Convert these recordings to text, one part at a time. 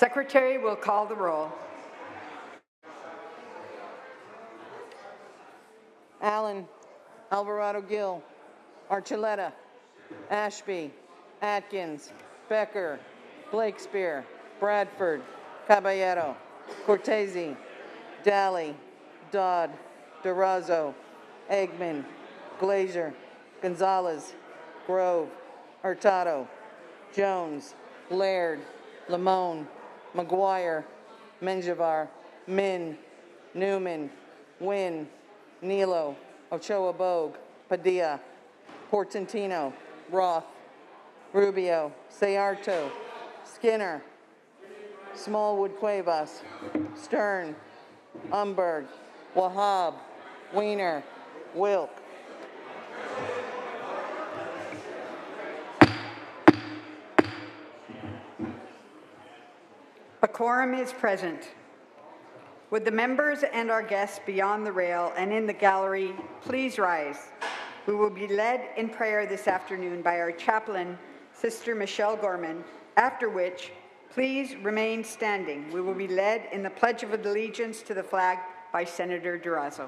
Secretary will call the roll. Allen, Alvarado Gil, Archuleta, Ashby, Atkins, Becker, Blakespear, Bradford, Caballero, Cortese, Daly, Dodd, Durazo, Eggman, Glazer, Gonzalez, Grove, Hurtado, Jones, Laird, Limon, McGuire, Menjivar, Min, Newman, Wynn, Nilo, Ochoa Bogue, Padilla, Portantino, Roth, Rubio, Sayarto, Skinner, Smallwood Cuevas, Stern, Umberg, Wahab, Weiner, Wilk. A quorum is present. Would the members and our guests beyond the rail and in the gallery please rise? We will be led in prayer this afternoon by our chaplain, Sister Michelle Gorman, after which, please remain standing. We will be led in the Pledge of Allegiance to the flag by Senator Durazo.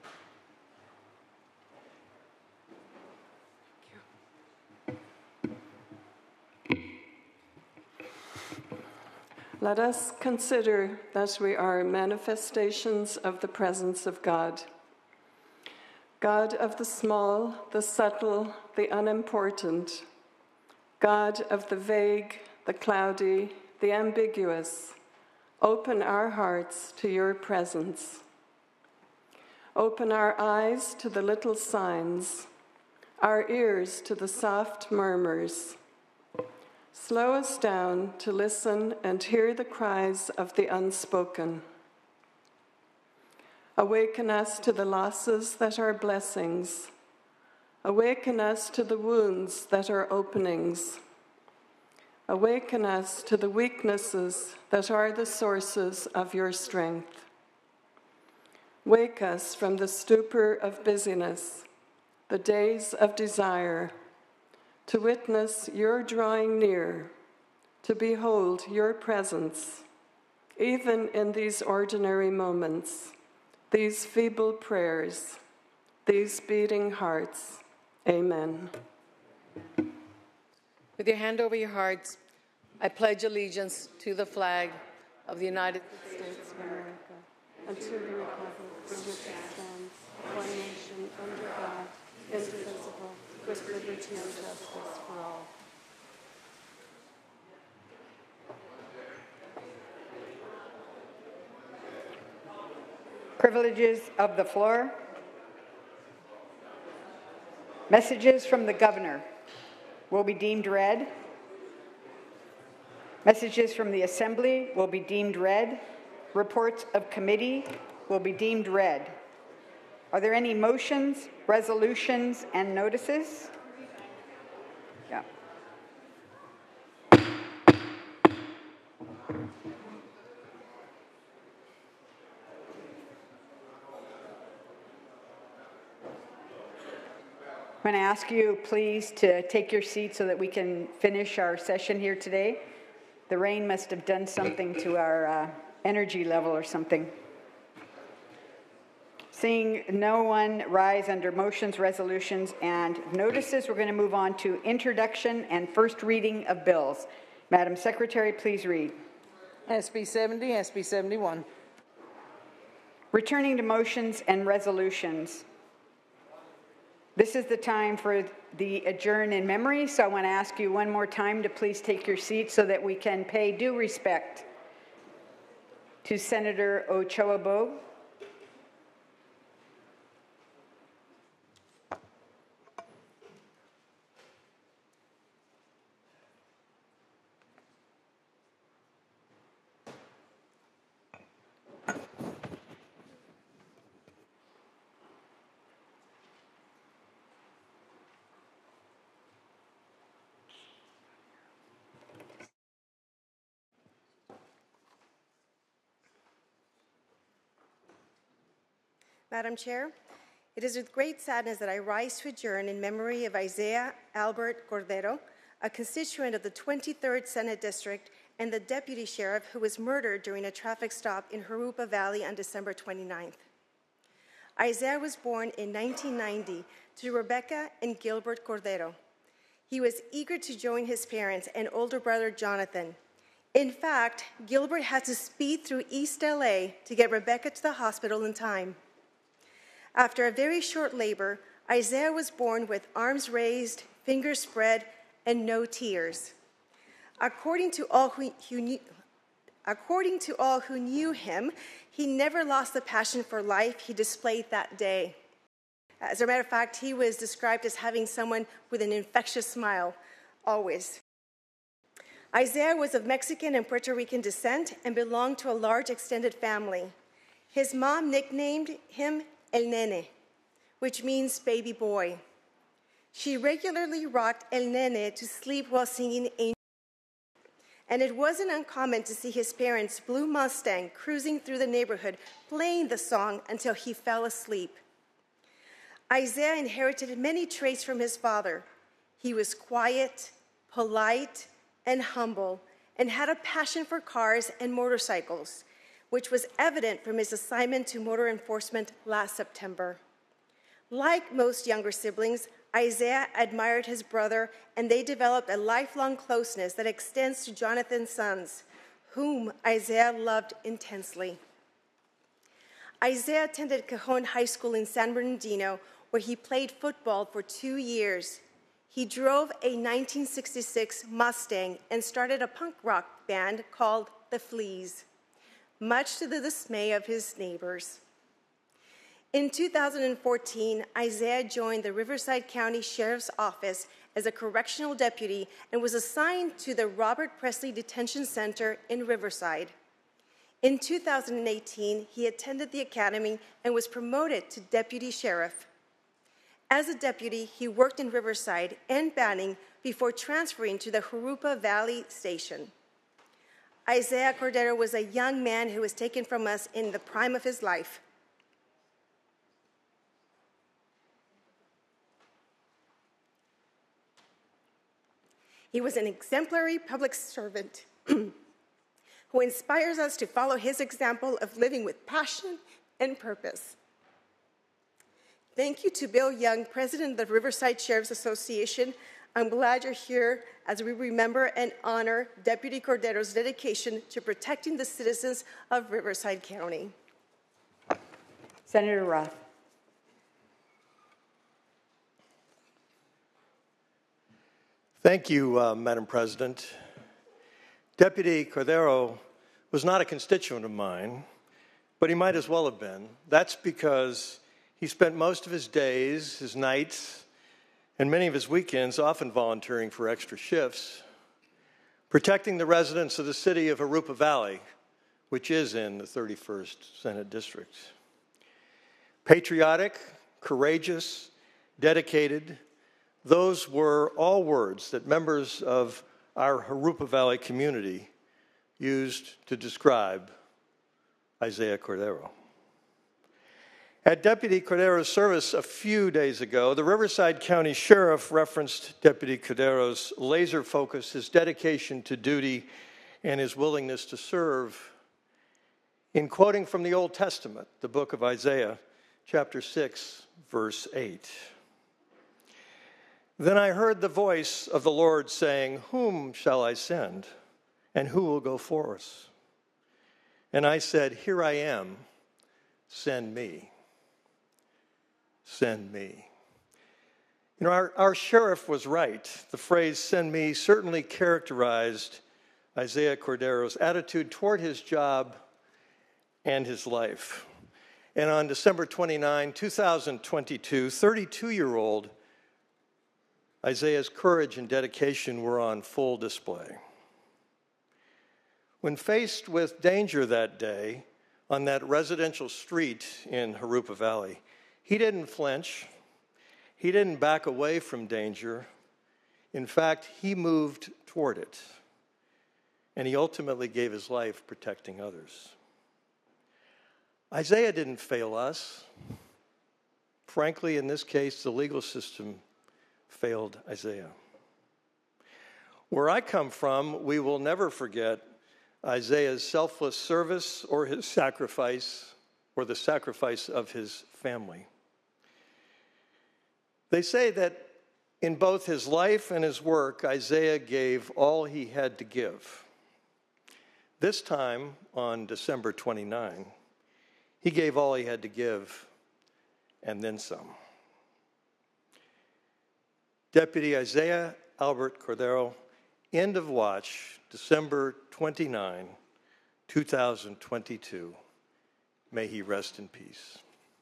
Let us consider that we are manifestations of the presence of God. God of the small, the subtle, the unimportant. God of the vague, the cloudy, the ambiguous. Open our hearts to your presence. Open our eyes to the little signs, our ears to the soft murmurs. Slow us down to listen and hear the cries of the unspoken. Awaken us to the losses that are blessings. Awaken us to the wounds that are openings. Awaken us to the weaknesses that are the sources of your strength. Wake us from the stupor of busyness, the days of desire, to witness your drawing near, to behold your presence, even in these ordinary moments, these feeble prayers, these beating hearts. Amen. With your hand over your hearts, I pledge allegiance to the flag of the United States of America, and to the republic for which it stands, one nation under God, indivisible, with liberty and justice for all. Privileges of the floor. Messages from the governor will be deemed read. Messages from the assembly will be deemed read. Reports of committee will be deemed read. Are there any motions, resolutions, and notices? Yeah. I'm going to ask you, please, to take your seat so that we can finish our session here today. The rain must have done something to our energy level or something. Seeing no one rise under motions, resolutions, and notices, we're going to move on to introduction and first reading of bills. Madam Secretary, please read. SB 70, SB 71. Returning to motions and resolutions. This is the time for the adjourn in memory, so I want to ask you one more time to please take your seat so that we can pay due respect to Senator Ochoa Bogue. Madam Chair, it is with great sadness that I rise to adjourn in memory of Isaiah Albert Cordero, a constituent of the 23rd Senate District and the deputy sheriff who was murdered during a traffic stop in Jurupa Valley on December 29th. Isaiah was born in 1990 to Rebecca and Gilbert Cordero. He was eager to join his parents and older brother Jonathan. In fact, Gilbert had to speed through East LA to get Rebecca to the hospital in time. After a very short labor, Isaiah was born with arms raised, fingers spread, and no tears. According to all who knew him, he never lost the passion for life he displayed that day. As a matter of fact, he was described as having someone with an infectious smile, always. Isaiah was of Mexican and Puerto Rican descent and belonged to a large extended family. His mom nicknamed him El Nene, which means baby boy. She regularly rocked El Nene to sleep while singing Angel. And it wasn't uncommon to see his parents' blue Mustang cruising through the neighborhood playing the song until he fell asleep. Isaiah inherited many traits from his father. He was quiet, polite, and humble, and had a passion for cars and motorcycles, which was evident from his assignment to motor enforcement last September. Like most younger siblings, Isaiah admired his brother, and they developed a lifelong closeness that extends to Jonathan's sons, whom Isaiah loved intensely. Isaiah attended Cajon High School in San Bernardino, where he played football for 2 years. He drove a 1966 Mustang and started a punk rock band called The Fleas, much to the dismay of his neighbors. In 2014, Isaiah joined the Riverside County Sheriff's Office as a correctional deputy and was assigned to the Robert Presley Detention Center in Riverside. In 2018, he attended the academy and was promoted to deputy sheriff. As a deputy, he worked in Riverside and Banning before transferring to the Jurupa Valley Station. Isaiah Cordero was a young man who was taken from us in the prime of his life. He was an exemplary public servant who inspires us to follow his example of living with passion and purpose. Thank you to Bill Young, president of the Riverside Sheriff's Association. I'm glad you're here as we remember and honor Deputy Cordero's dedication to protecting the citizens of Riverside County. Senator Roth. Thank you, Madam President. Deputy Cordero was not a constituent of mine, but he might as well have been. That's because he spent most of his days, his nights, and many of his weekends often volunteering for extra shifts, protecting the residents of the city of Jurupa Valley, which is in the 31st Senate District. Patriotic, courageous, dedicated, those were all words that members of our Jurupa Valley community used to describe Isaiah Cordero. At Deputy Cordero's service a few days ago, the Riverside County Sheriff referenced Deputy Cordero's laser focus, his dedication to duty, and his willingness to serve in quoting from the Old Testament, the book of Isaiah, chapter 6, verse 8. Then I heard the voice of the Lord saying, "Whom shall I send, and who will go for us?" And I said, "Here I am, send me. Send me." You know, our sheriff was right. The phrase "send me" certainly characterized Isaiah Cordero's attitude toward his job and his life. And on December 29, 2022, 32-year-old Isaiah's courage and dedication were on full display. When faced with danger that day on that residential street in Jurupa Valley, he didn't flinch. He didn't back away from danger. In fact, he moved toward it. And he ultimately gave his life protecting others. Isaiah didn't fail us. Frankly, in this case, the legal system failed Isaiah. Where I come from, we will never forget Isaiah's selfless service or his sacrifice or the sacrifice of his family. They say that in both his life and his work, Isaiah gave all he had to give. This time, on December 29, he gave all he had to give and then some. Deputy Isaiah Albert Cordero, end of watch, December 29, 2022. May he rest in peace.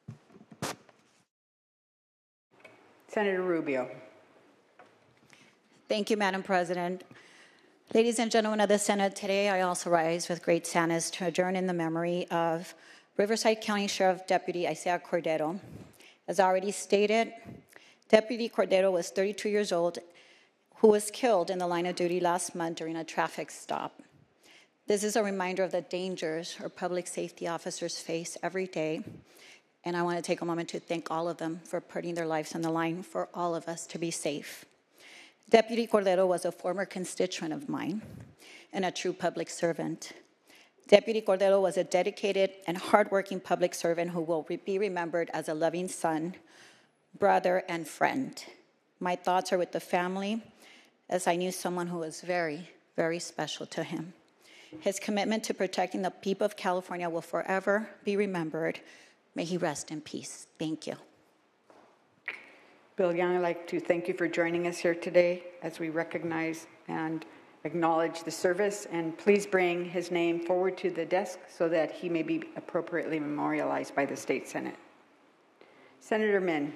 Senator Rubio. Thank you, Madam President. Ladies and gentlemen of the Senate, today I also rise with great sadness to adjourn in the memory of Riverside County Sheriff Deputy Isaiah Cordero. As already stated, Deputy Cordero was 32 years old, who was killed in the line of duty last month during a traffic stop. This is a reminder of the dangers our public safety officers face every day, and I want to take a moment to thank all of them for putting their lives on the line for all of us to be safe. Deputy Cordero was a former constituent of mine and a true public servant. Deputy Cordero was a dedicated and hardworking public servant who will be remembered as a loving son, brother, and friend. My thoughts are with the family, as I knew someone who was very, very special to him. His commitment to protecting the people of California will forever be remembered. May he rest in peace. Thank you. Bill Young, I'd like to thank you for joining us here today as we recognize and acknowledge the service, and please bring his name forward to the desk so that he may be appropriately memorialized by the State Senate. Senator Min.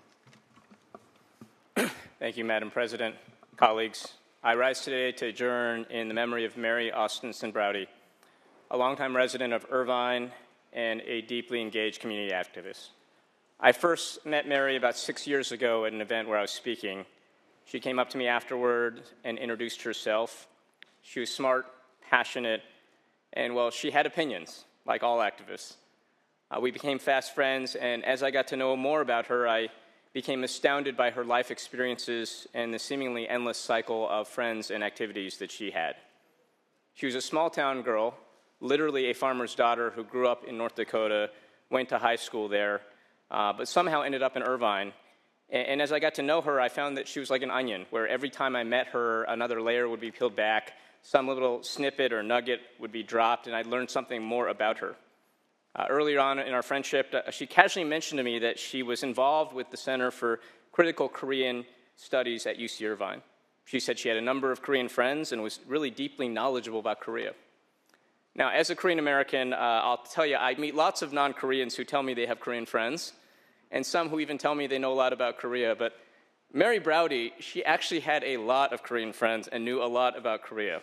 Thank you, Madam President. Colleagues, I rise today to adjourn in the memory of Mary Austinson Browdy, a longtime resident of Irvine and a deeply engaged community activist. I first met Mary about 6 years ago at an event where I was speaking. She came up to me afterward and introduced herself. She was smart, passionate, and, well, she had opinions, like all activists. We became fast friends, and as I got to know more about her, I became astounded by her life experiences and the seemingly endless cycle of friends and activities that she had. She was a small-town girl, literally a farmer's daughter who grew up in North Dakota, went to high school there, but somehow ended up in Irvine. And as I got to know her, I found that she was like an onion, where every time I met her, another layer would be peeled back, some little snippet or nugget would be dropped, and I'd learn something more about her. Earlier on in our friendship, she casually mentioned to me that she was involved with the Center for Critical Korean Studies at UC Irvine. She said she had a number of Korean friends and was really deeply knowledgeable about Korea. Now, as a Korean American, I'll tell you, I meet lots of non-Koreans who tell me they have Korean friends, and some who even tell me they know a lot about Korea. But Mary Browdy, she actually had a lot of Korean friends and knew a lot about Korea.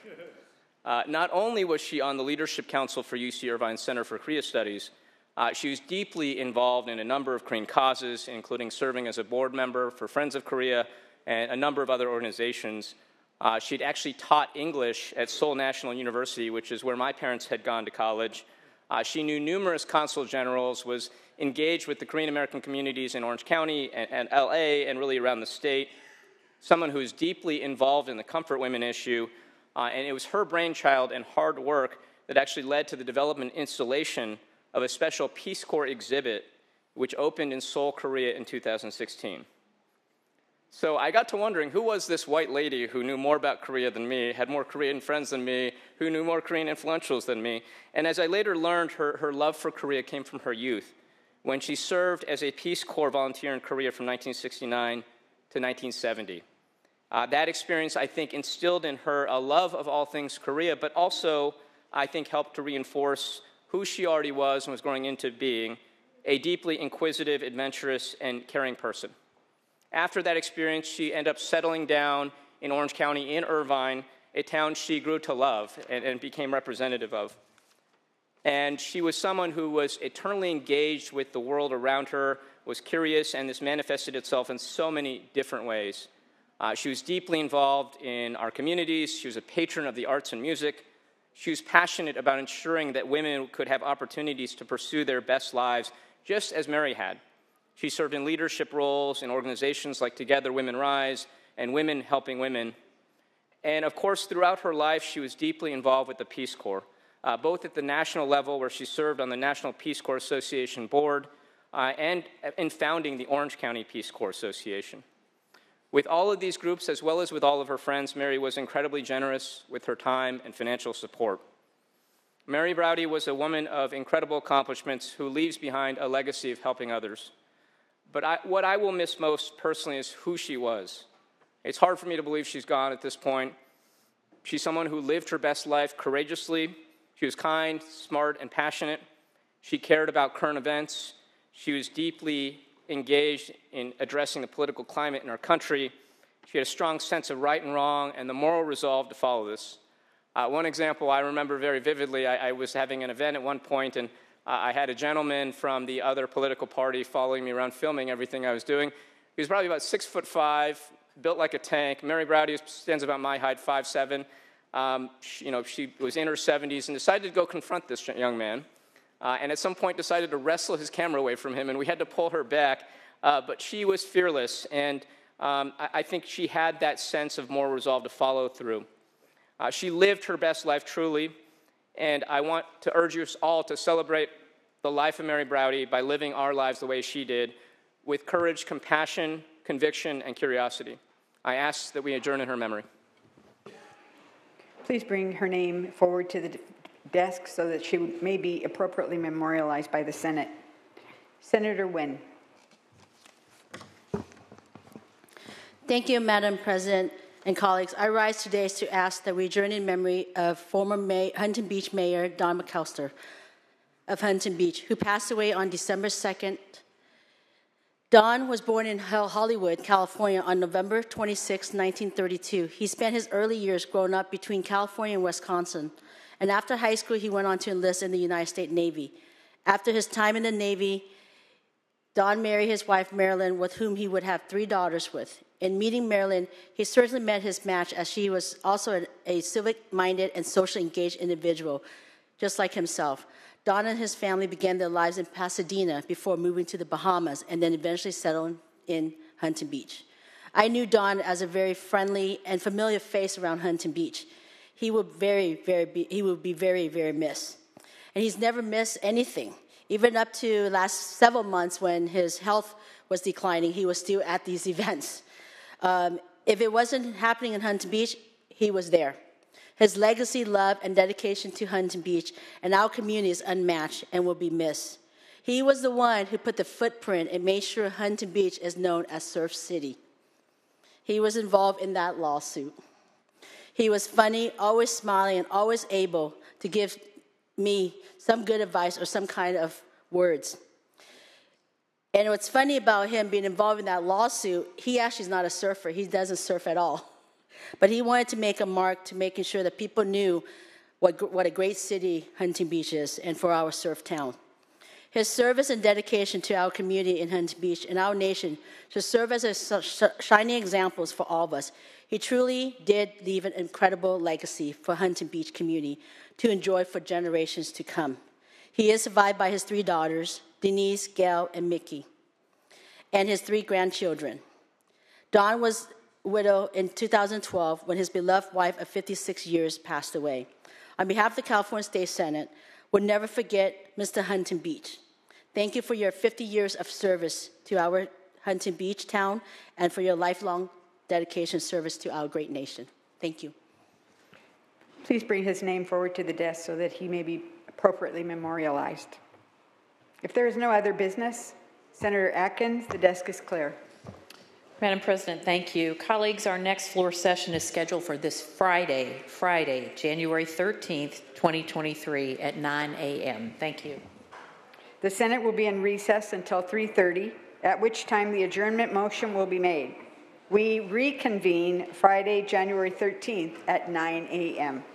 Not only was she on the Leadership Council for UC Irvine Center for Korea Studies, she was deeply involved in a number of Korean causes, including serving as a board member for Friends of Korea and a number of other organizations. She'd actually taught English at Seoul National University, which is where my parents had gone to college. She knew numerous consul generals, was engaged with the Korean American communities in Orange County and LA and really around the state, someone who was deeply involved in the comfort women issue, and it was her brainchild and hard work that actually led to the development and installation of a special Peace Corps exhibit which opened in Seoul, Korea in 2016. So I got to wondering, who was this white lady who knew more about Korea than me, had more Korean friends than me, who knew more Korean influentials than me? And as I later learned, her love for Korea came from her youth, when she served as a Peace Corps volunteer in Korea from 1969 to 1970. That experience, I think, instilled in her a love of all things Korea, but also, I think, helped to reinforce who she already was and was growing into being, a deeply inquisitive, adventurous, and caring person. After that experience, she ended up settling down in Orange County in Irvine, a town she grew to love and became representative of. And she was someone who was eternally engaged with the world around her, was curious, and this manifested itself in so many different ways. She was deeply involved in our communities. She was a patron of the arts and music. She was passionate about ensuring that women could have opportunities to pursue their best lives, just as Mary had. She served in leadership roles in organizations like Together Women Rise and Women Helping Women. And of course, throughout her life, she was deeply involved with the Peace Corps, both at the national level, where she served on the National Peace Corps Association board, and in founding the Orange County Peace Corps Association. With all of these groups, as well as with all of her friends, Mary was incredibly generous with her time and financial support. Mary Braude was a woman of incredible accomplishments who leaves behind a legacy of helping others. But what I will miss most personally is who she was. It's hard for me to believe she's gone at this point. She's someone who lived her best life courageously. She was kind, smart, and passionate. She cared about current events. She was deeply engaged in addressing the political climate in our country. She had a strong sense of right and wrong and the moral resolve to follow this. One example I remember very vividly, I was having an event at one point, and I had a gentleman from the other political party following me around, filming everything I was doing. He was probably about 6'5", built like a tank. Mary Braude stands about my height, 5'7". She was in her 70s and decided to go confront this young man. And at some point decided to wrestle his camera away from him, and we had to pull her back. But she was fearless, and I think she had that sense of moral resolve to follow through. She lived her best life truly, and I want to urge you all to celebrate the life of Mary Braude by living our lives the way she did, with courage, compassion, conviction, and curiosity. I ask that we adjourn in her memory. Please bring her name forward to the desk so that she may be appropriately memorialized by the Senate. Senator Wynne. Thank you, Madam President and colleagues. I rise today to ask that we adjourn in memory of former Huntington Beach Mayor Don McAllister of Huntington Beach, who passed away on December 2nd. Don was born in Hollywood, California on November 26, 1932. He spent his early years growing up between California and Wisconsin. And after high school, he went on to enlist in the United States Navy. After his time in the Navy, Don married his wife, Marilyn, with whom he would have 3 daughters with. In meeting Marilyn, he certainly met his match, as she was also a civic-minded and socially engaged individual, just like himself. Don and his family began their lives in Pasadena before moving to the Bahamas and then eventually settled in Huntington Beach. I knew Don as a very friendly and familiar face around Huntington Beach. He would be very, very missed. And he's never missed anything. Even up to last several months when his health was declining, he was still at these events. If it wasn't happening in Huntington Beach, he was there. His legacy, love, and dedication to Huntington Beach and our community is unmatched and will be missed. He was the one who put the footprint and made sure Huntington Beach is known as Surf City. He was involved in that lawsuit. He was funny, always smiling, and always able to give me some good advice or some kind of words. And what's funny about him being involved in that lawsuit, he actually is not a surfer. He doesn't surf at all. But he wanted to make a mark to making sure that people knew what a great city Huntington Beach is and for our surf town. His service and dedication to our community in Huntington Beach and our nation should serve as shining examples for all of us. He truly did leave an incredible legacy for Huntington Beach community to enjoy for generations to come. He is survived by his 3 daughters, Denise, Gail, and Mickey, and his 3 grandchildren. Don was widowed in 2012 when his beloved wife of 56 years passed away. On behalf of the California State Senate, we'll never forget Mr. Huntington Beach. Thank you for your 50 years of service to our Huntington Beach town and for your lifelong dedication service to our great nation. Thank you. Please bring his name forward to the desk so that he may be appropriately memorialized. If there is no other business, Senator Atkins, the desk is clear. Madam President, thank you. Colleagues, our next floor session is scheduled for this Friday, January 13th, 2023 at 9 a.m. Thank you. The Senate will be in recess until 3:30, at which time the adjournment motion will be made. We reconvene Friday, January 13th at 9 a.m.